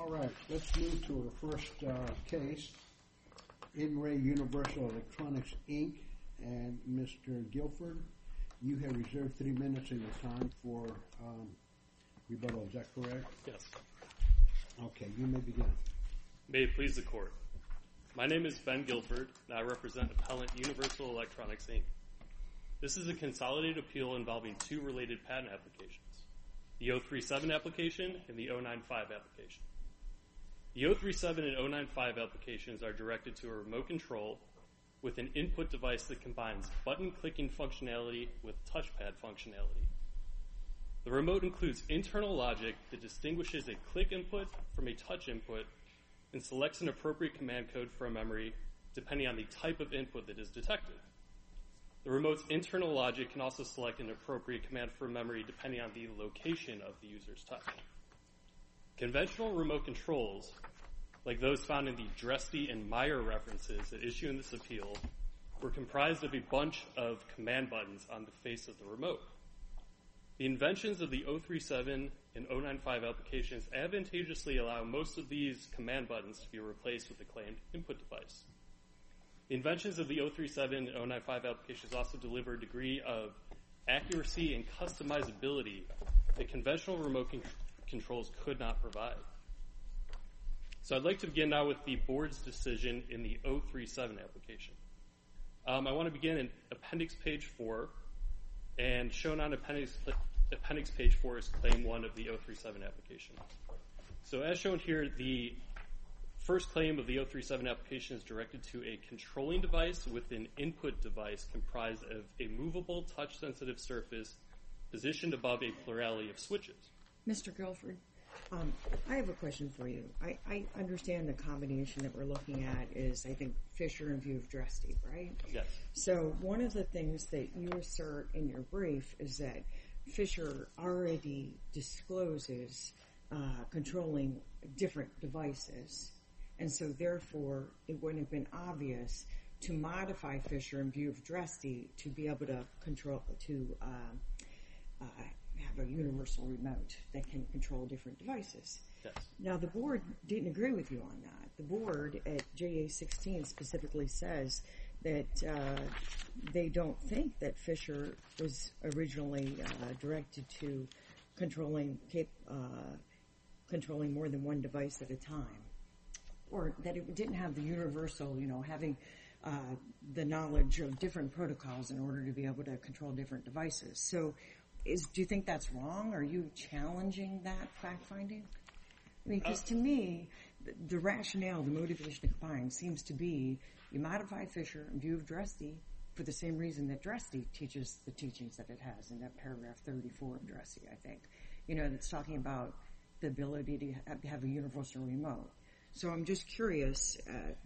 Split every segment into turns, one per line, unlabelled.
All right, let's move to our first case, In Re Universal Electronics, Inc. And Mr. Guilford, you have reserved 3 minutes of your time for rebuttal. Is that correct?
Yes.
Okay, you may begin.
May it please the Court. My name is Ben Guilford, and I represent Appellant Universal Electronics, Inc. This is a consolidated appeal involving 2 related patent applications, the 037 application and the 095 application. The 037 and 095 applications are directed to a remote control with an input device that combines button-clicking functionality with touchpad functionality. The remote includes internal logic that distinguishes a click input from a touch input and selects an appropriate command code from memory depending on the type of input that is detected. The remote's internal logic can also select an appropriate command from memory depending on the location of the user's touch. Conventional remote controls, like those found in the Dresty and Meyer references that issue in this appeal, were comprised of a bunch of command buttons on the face of the remote. The inventions of the 037 and 095 applications advantageously allow most of these command buttons to be replaced with a claimed input device. The inventions of the 037 and 095 applications also deliver a degree of accuracy and customizability that conventional remote controls could not provide. So I'd like to begin now with the Board's decision in the 037 application. I want to begin in Appendix Page 4, and shown on Appendix Page 4 is Claim 1 of the 037 application. So as shown here, the first claim of the 037 application is directed to a controlling device with an input device comprised of a movable touch-sensitive surface positioned above a plurality of switches.
Mr. Guilford, I have a question for you. I understand the combination that we're looking at is, I think, Fisher and View of Dresty, right?
Yes.
So one of the things that you assert in your brief is that Fisher already discloses controlling different devices, and so therefore it wouldn't have been obvious to modify Fisher and View of Dresty to be able to control, have a universal remote that can control different devices.
Yes.
Now, the Board didn't agree with you on that. The Board at JA 16 specifically says that they don't think that Fisher was originally directed to controlling more than one device at a time, or that it didn't have the universal, having the knowledge of different protocols in order to be able to control different devices. So do you think that's wrong? Are you challenging that fact-finding? I mean, because to me, the rationale, the motivation to combine seems to be you modify Fisher and View of Dresty for the same reason that Dresty teaches the teachings that it has in that paragraph 34 of Dresty, I think. It's talking about the ability to have a universal remote. So I'm just curious,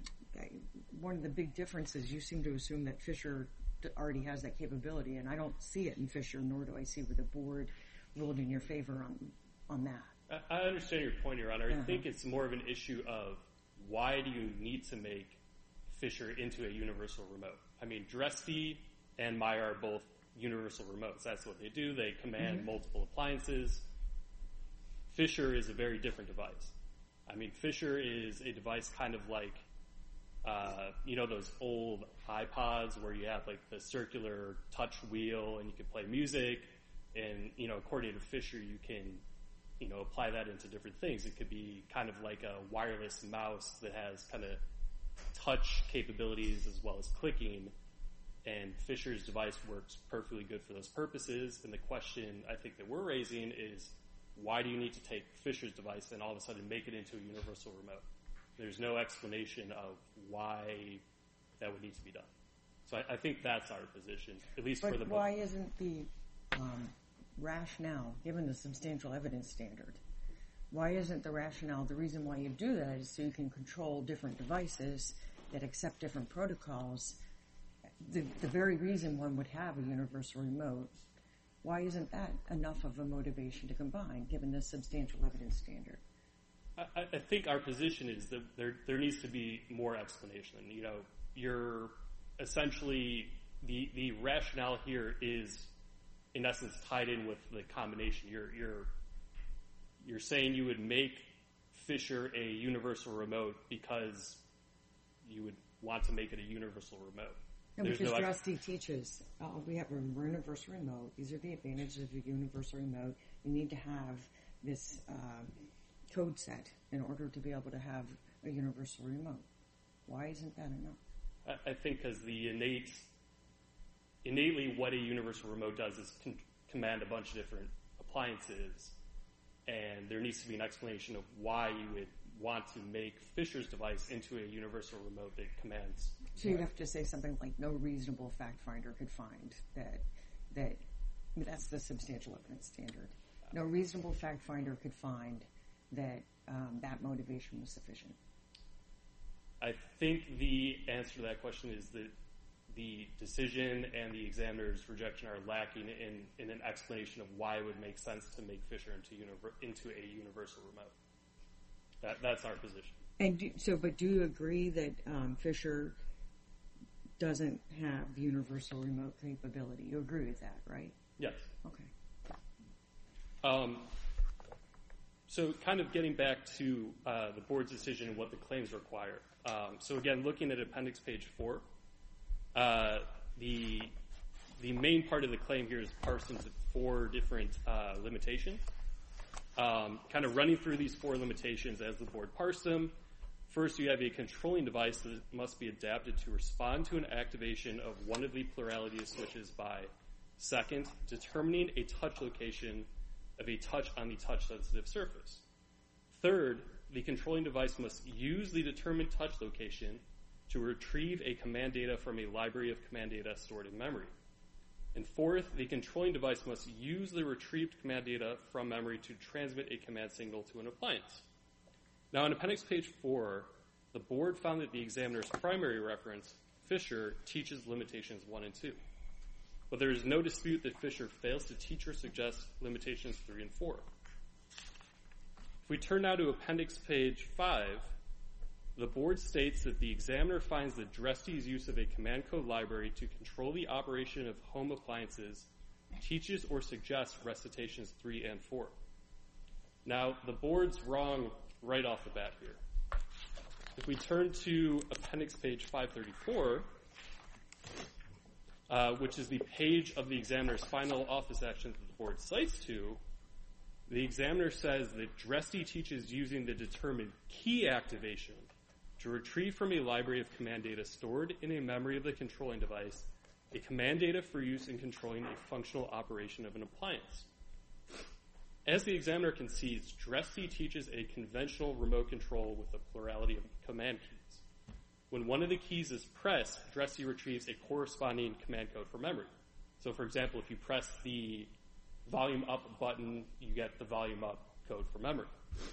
one of the big differences, you seem to assume that Fisher already has that capability, and I don't see it in Fisher, nor do I see where the Board ruled in your favor on that.
I understand your point, Your Honor. I think it's more of an issue of why do you need to make Fisher into a universal remote? I mean, Dresty and Meyer are both universal remotes. That's what they do. They command multiple appliances. Fisher is a very different device. I mean, Fisher is a device kind of like those old iPods where you have like the circular touch wheel and you can play music, and according to Fisher you can apply that into different things. It could be kind of like a wireless mouse that has kind of touch capabilities as well as clicking, and Fisher's device works perfectly good for those purposes. And the question I think that we're raising is, why do you need to take Fisher's device and all of a sudden make it into a universal remote? There's no explanation of why that would need to be done. So I think that's our position, at least for the book.
But why isn't the rationale, given the substantial evidence standard, why isn't the rationale, the reason why you do that is so you can control different devices that accept different protocols? The very reason one would have a universal remote, why isn't that enough of a motivation to combine, given the substantial evidence standard?
I think our position is that there needs to be more explanation. You're essentially, the rationale here is, in essence, tied in with the combination. You're saying you would make Fisher a universal remote because you would want to make it a universal remote.
No, because Drusty teaches, we have a universal remote. These are the advantages of a universal remote. You need to have this code set in order to be able to have a universal remote. Why isn't that enough?
I think because the innately what a universal remote does is command a bunch of different appliances, and there needs to be an explanation of why you would want to make Fisher's device into a universal remote that commands.
So you'd have to say something like no reasonable fact finder could find that's the substantial evidence standard. No reasonable fact finder could find that that motivation was sufficient.
I think the answer to that question is that the decision and the examiner's rejection are lacking in an explanation of why it would make sense to make Fisher into a universal remote. That's our position.
And but do you agree that Fisher doesn't have universal remote capability? You agree with that, right?
Yes.
Okay.
So kind of getting back to the board's decision and what the claims require. So again, looking at appendix page 4, the main part of the claim here is parsed into 4 different limitations. Kind of running through these 4 limitations as the board parsed them. First, you have a controlling device that must be adapted to respond to an activation of one of the plurality of switches by, second, determining a touch location of a touch on the touch-sensitive surface. Third, the controlling device must use the determined touch location to retrieve a command data from a library of command data stored in memory. And fourth, the controlling device must use the retrieved command data from memory to transmit a command signal to an appliance. Now, on appendix page 4, the board found that the examiner's primary reference, Fisher, teaches limitations 1 and 2. But there is no dispute that Fisher fails to teach or suggest limitations 3 and 4. If we turn now to appendix page 5, the board states that the examiner finds that Dresty's use of a command code library to control the operation of home appliances teaches or suggests recitations 3 and 4. Now, the board's wrong right off the bat here. If we turn to appendix page 534, which is the page of the examiner's final office action that the board cites to, the examiner says that Dresty teaches using the determined key activation to retrieve from a library of command data stored in a memory of the controlling device a command data for use in controlling a functional operation of an appliance. As the examiner concedes, Dresty teaches a conventional remote control with a plurality of command keys. When one of the keys is pressed, Dresty retrieves a corresponding command code for memory. So, for example, if you press the volume up button, you get the volume up code for memory.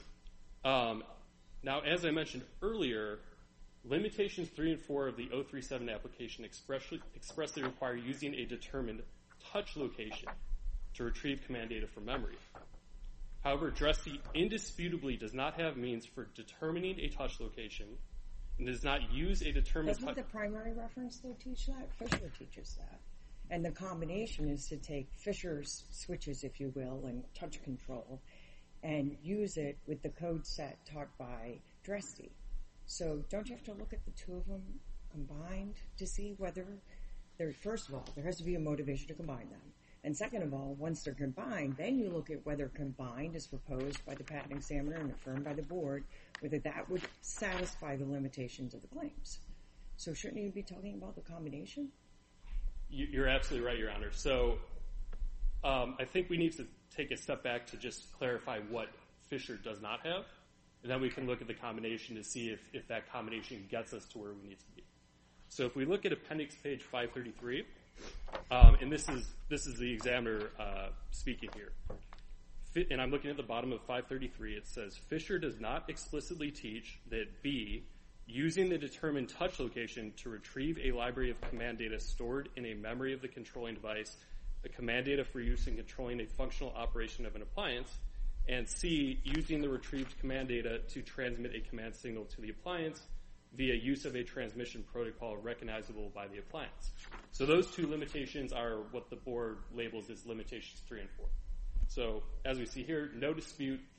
Now, as I mentioned earlier, limitations 3 and 4 of the 037 application expressly require using a determined touch location to retrieve command data from memory. However, Dresty indisputably does not have means for determining a touch location and does not use a determined
Doesn't the primary reference, though, teach that? Fisher teaches that. And the combination is to take Fisher's switches, if you will, and touch control, and use it with the code set taught by Dresty. So don't you have to look at the two of them combined to see whether first of all, there has to be a motivation to combine them. And second of all, once they're combined, then you look at whether combined is proposed by the patent examiner and affirmed by the board, whether that would satisfy the limitations of the claims. So shouldn't you be talking about the combination?
You're absolutely right, Your Honor. So I think we need to take a step back to just clarify what Fisher does not have, and then we can look at the combination to see if that combination gets us to where we need to be. So if we look at appendix page 533, and this is the examiner speaking here, and I'm looking at the bottom of 533, it says, Fisher does not explicitly teach that B, using the determined touch location to retrieve a library of command data stored in a memory of the controlling device, a command data for use in controlling a functional operation of an appliance, and C, using the retrieved command data to transmit a command signal to the appliance via use of a transmission protocol recognizable by the appliance. So those two limitations are what the board labels as limitations 3 and 4. So as we see here, no dispute,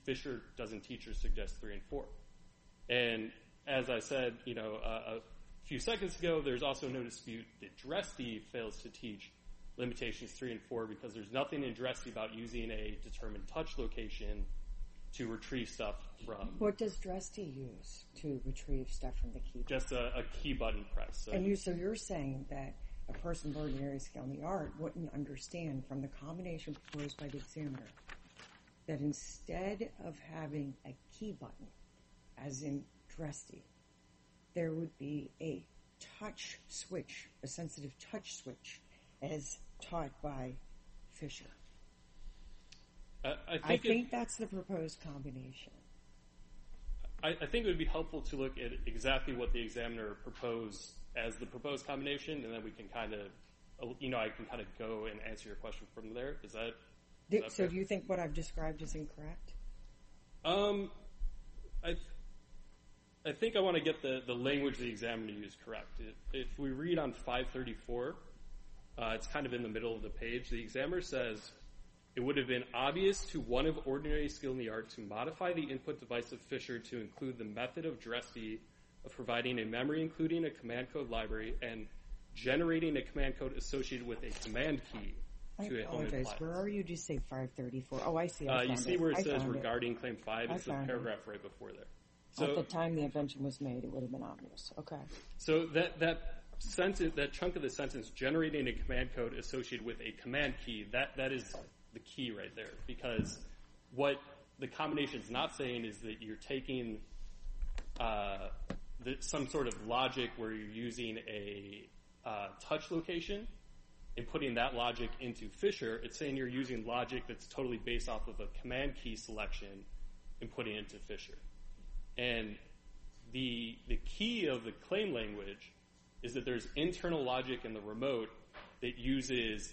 Fisher doesn't teach or suggest 3 and 4. And as I said, a few seconds ago, there's also no dispute that Dresty fails to teach limitations 3 and 4 because there's nothing in Dresty about using a determined touch location to retrieve stuff from.
What does Dresty use to retrieve stuff from the keyboard?
Just a key button press.
So you're saying that a person of ordinary skill in the art wouldn't understand from the combination proposed by the examiner that instead of having a key button, as in Dresty, there would be a touch switch, a sensitive touch switch, as taught by Fisher. I think that's the proposed combination.
I think it would be helpful to look at exactly what the examiner proposed as the proposed combination, and then we can kind of, I can kind of go and answer your question from there. Is that
so
fair?
Do you think what I've described is incorrect?
I think I want to get the language the examiner used correct. If we read on 534, it's kind of in the middle of the page. The examiner says, it would have been obvious to one of ordinary skill in the art to modify the input device of Fisher to include the method of Dresty of providing a memory including a command code library and generating a command code associated with a command key to a home appliance.
Where are you? Did you say 534? Oh, I see.
You see where it says regarding Claim 5? It's the paragraph right before there. So,
at the time the invention was made, it would have been obvious. Okay.
So that sentence, that chunk of the sentence, generating a command code associated with a command key, that is the key right there. Because what the combination is not saying is that you're taking some sort of logic where you're using a touch location and putting that logic into Fisher. It's saying you're using logic that's totally based off of a command key selection and putting it into Fisher. And the key of the claim language is that there's internal logic in the remote that uses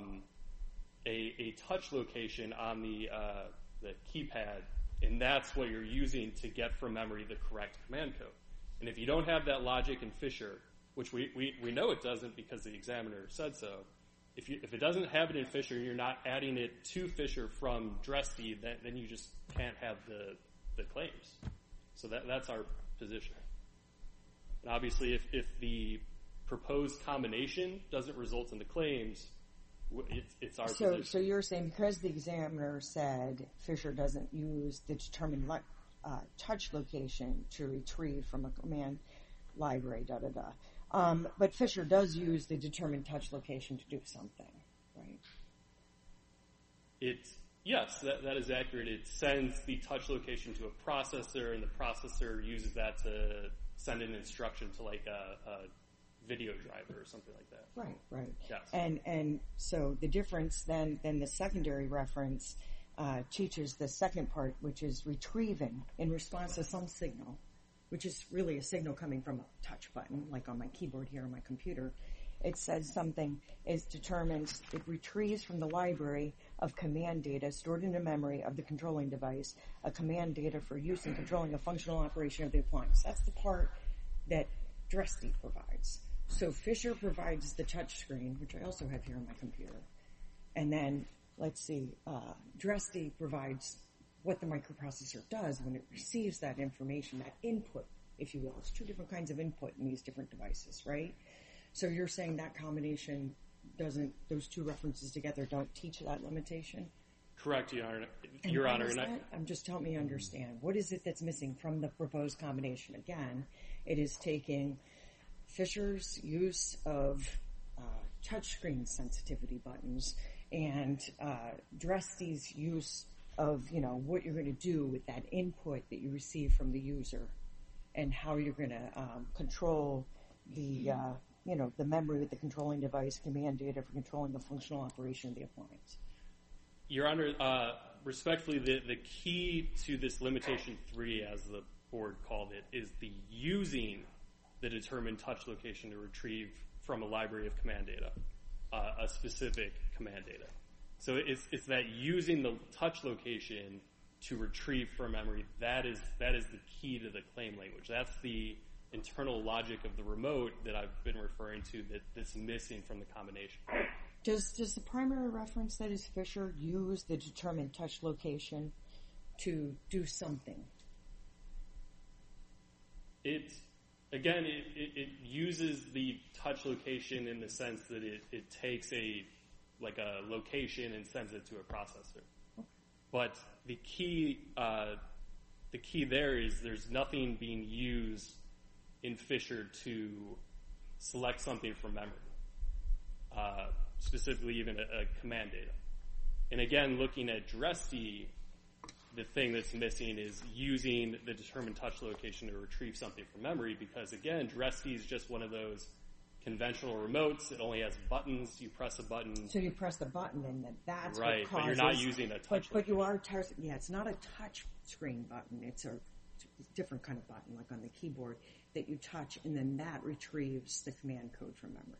a touch location on the keypad, and that's what you're using to get from memory the correct command code. And if you don't have that logic in Fisher, which we know it doesn't because the examiner said so, if it doesn't have it in Fisher, you're not adding it to Fisher from Dresty, then you just can't have the claims. So that's our position. And obviously, if the proposed combination doesn't result in the claims, it's our position. So
you're saying because the examiner said Fisher doesn't use the determined touch location to retrieve from a command library, but Fisher does use the determined touch location to do something, right?
Yes, that is accurate. It sends the touch location to a processor, and the processor uses that to send an instruction to like a video driver or something like that.
Right.
Yes.
And so the difference then the secondary reference teaches the second part, which is retrieving in response to some signal, which is really a signal coming from a touch button, like on my keyboard here on my computer. It says something is determined, it retrieves from the library of command data stored in the memory of the controlling device, a command data for use in controlling a functional operation of the appliance. That's the part that Dresty provides. So Fisher provides the touch screen, which I also have here on my computer. And then, Dresty provides what the microprocessor does when it receives that information, that input, if you will. It's two different kinds of input in these different devices, right? So you're saying that combination those two references together don't teach that limitation?
Correct, Your Honor.
Just help me understand. What is it that's missing from the proposed combination? Again, it is taking Fisher's use of touchscreen sensitivity buttons and Dresty's use of, what you're going to do with that input that you receive from the user and how you're going to control the memory with the controlling device, command data for controlling the functional operation of the appliance.
Your Honor, respectfully, the key to this limitation 3, as the board called it, is the using the determined touch location to retrieve from a library of command data, a specific command data. So it's that using the touch location to retrieve from memory, that is the key to the claim language. That's the internal logic of the remote that I've been referring to that's missing from the combination.
Does the primary reference, that is Fisher, use the determined touch location to do something?
It uses the touch location in the sense that it takes a location and sends it to a processor. But the key there is there's nothing being used in Fisher to select something from memory, specifically even a command data. And again, looking at DREST-D, the thing that's missing is using the determined touch location to retrieve something from memory, because again, DREST-D is just one of those conventional remotes. It only has buttons. You press a button.
So you press the button, and that's
right,
what causes.
but you're not using a touch.
But you are. It's not a touch screen button. It's a different kind of button, like on the keyboard, that you touch, and then that retrieves the command code from memory.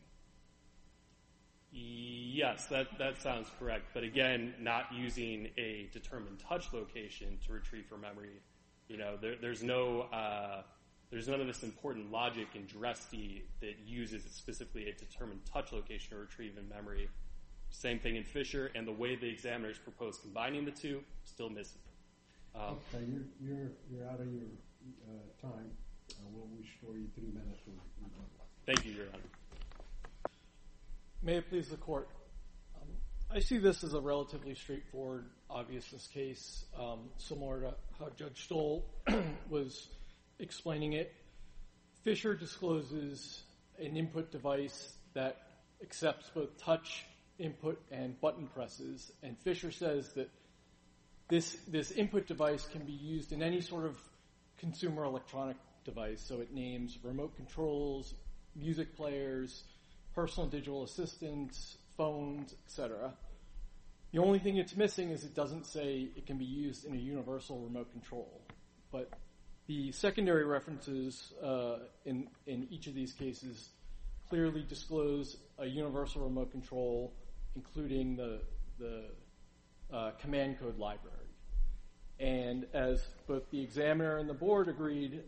Yes, that sounds correct. But again, not using a determined touch location to retrieve from memory. There's none of this important logic in DREST-D that uses specifically a determined touch location to retrieve in memory. Same thing in Fisher, and the way the examiners propose combining the two, still missing.
Okay, you're out of your time. We'll restore you 3 minutes.
Thank you, Your Honor.
May it please the Court. I see this as a relatively straightforward obviousness case, similar to how Judge Stoll was explaining it. Fisher discloses an input device that accepts both touch input and button presses, and Fisher says that this input device can be used in any sort of consumer electronic device, so it names remote controls, music players, personal digital assistants, phones, etc. The only thing it's missing is it doesn't say it can be used in a universal remote control. But the secondary references in each of these cases clearly disclose a universal remote control, including the command code library. And as both the examiner and the board agreed,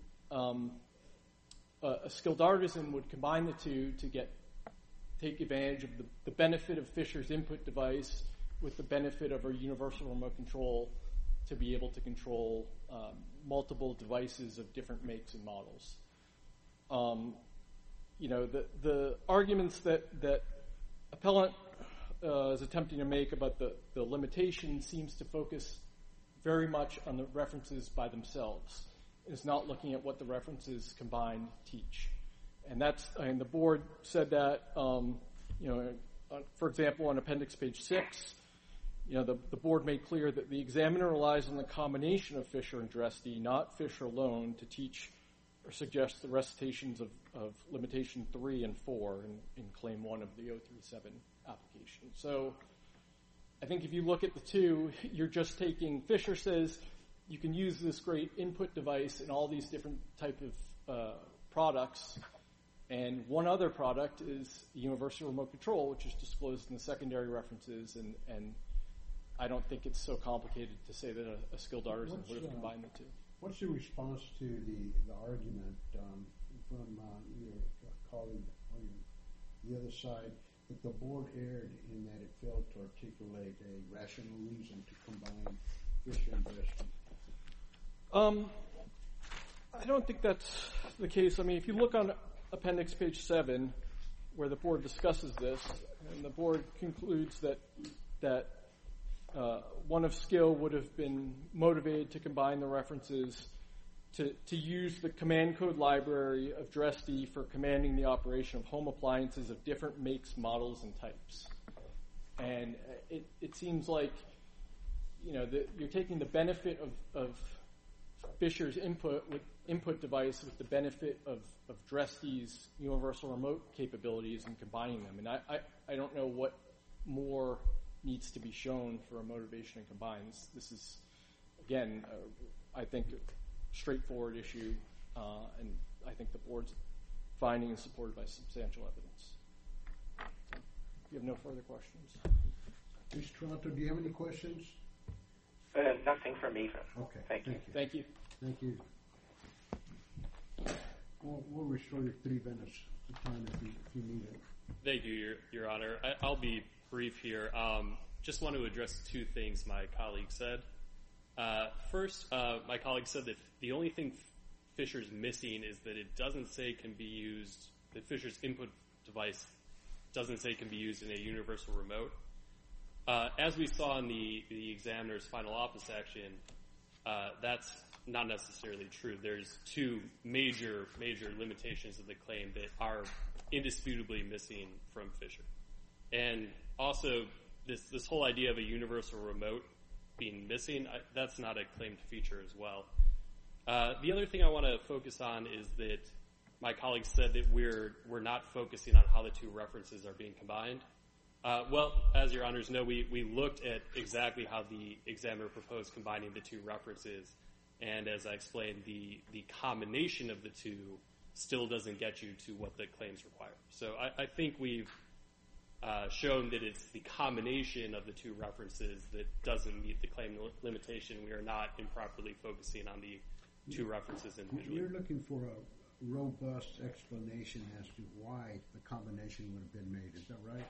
a skilled artisan would combine the two to take advantage of the benefit of Fisher's input device with the benefit of a universal remote control to be able to control multiple devices of different makes and models. The arguments that appellant is attempting to make about the limitation seems to focus very much on the references by themselves. It's not looking at what the references combined teach. And the board said that, for example, on appendix page 6, the board made clear that the examiner relies on the combination of Fisher and DREST-D, not Fisher alone, to teach or suggest the recitations of limitation 3 and 4 in claim 1 of the 037 application. So I think if you look at the two, you're just taking, Fisher says you can use this great input device in all these different type of products, and one other product is the universal remote control, which is disclosed in the secondary references, and I don't think it's so complicated to say that a skilled artisan would have combined the two.
What's your response to the argument from your colleague on the other side that the board erred in that it failed to articulate a rational reason to combine Fisher and DREST-D?
I don't think that's the case. I mean, if you look on appendix page 7, where the board discusses this, and the board concludes that one of skill would have been motivated to combine the references to use the command code library of DREST-D for commanding the operation of home appliances of different makes, models, and types. And it seems like you're taking the benefit of Fisher's input device with the benefit of DREST-D's universal remote capabilities and combining them. And I don't know what more needs to be shown for a motivation to combine. This is, again, I think, a straightforward issue, and I think the board's finding is supported by substantial evidence. So, if you have no further questions.
Mr. Toronto, do you have any questions?
Nothing from me.
Okay.
Thank you.
Thank you.
Thank you. We'll restore your 3 minutes of time if you need it.
Thank you, Your Honor. I'll be brief here. Just want to address 2 things my colleague said. First, my colleague said that the only thing Fisher's missing is that it doesn't say can be used, that Fisher's input device doesn't say can be used in a universal remote. As we saw in the examiner's final office action, that's not necessarily true. There's two major limitations of the claim that are indisputably missing from Fisher. And also, this whole idea of a universal remote being missing, that's not a claimed feature as well. The other thing I want to focus on is that my colleague said that we're not focusing on how the two references are being combined. Well, as your honors know, we looked at exactly how the examiner proposed combining the two references, and as I explained, the combination of the two still doesn't get you to what the claims require. So I think we've shown that it's the combination of the two references that doesn't meet the claim limitation. We are not improperly focusing on the two references individually.
You're looking for a robust explanation as to why the combination would have been made. Is that right?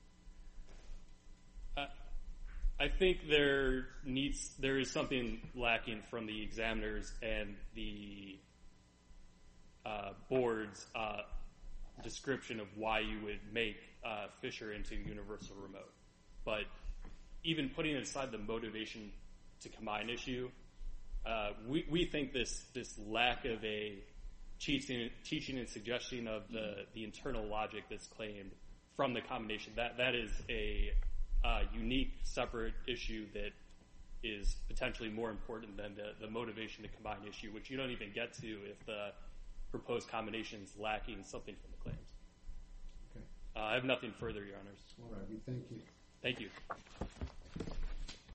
I think there is something lacking from the examiners and the board's description of why you would make Fisher into universal remote. But even putting aside the motivation to combine issue, we think this lack of a teaching and suggestion of the internal logic that's claimed from the combination, that is a unique, separate issue that is potentially more important than the motivation to combine issue, which you don't even get to if the proposed combination is lacking something from the claims.
Okay.
I have nothing further, Your Honors.
All right. We thank you.
Thank you.